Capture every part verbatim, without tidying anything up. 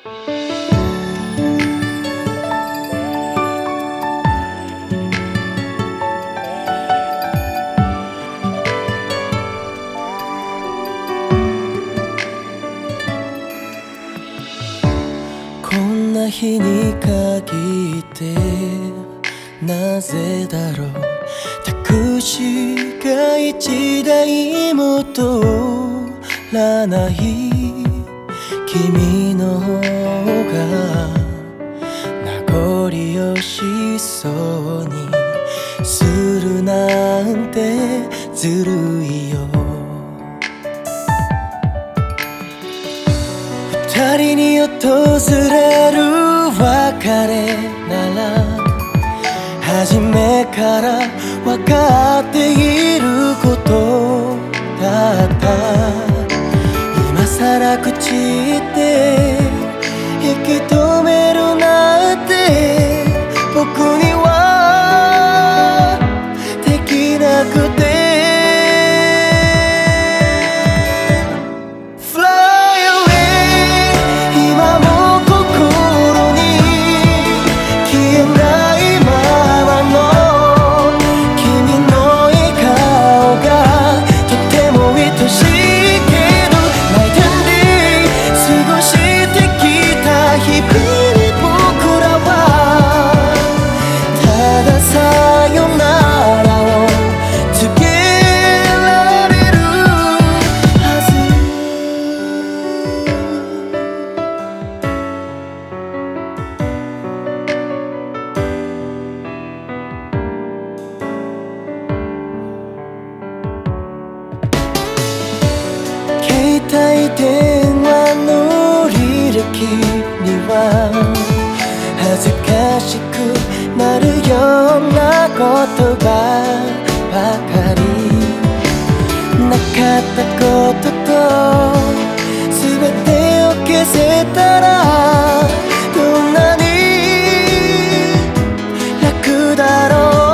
こんな日に限ってなぜだろう、タクシーが一台も通らない君の方が名残惜しそうにするなんてずるいよ。二人に訪れる別れなら初めから分かっていることだった。今さら口で引き止めるなんて僕にはできなくて、携帯電話の履歴には恥ずかしくなるような言葉ばかり、なかったことと全てを消せたらどんなに楽だろう。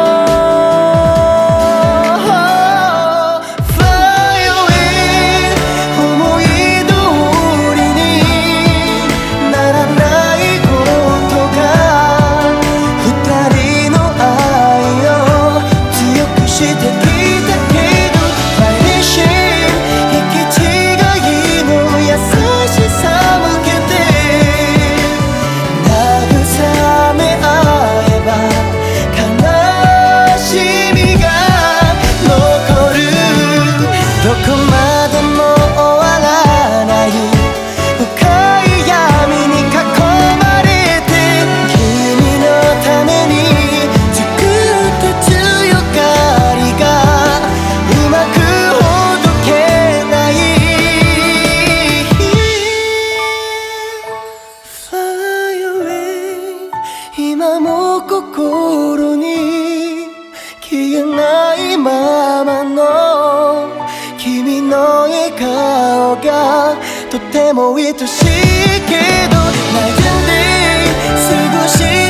今も心に消えないままの君の笑顔がとても愛しいけど Night and day 過ごし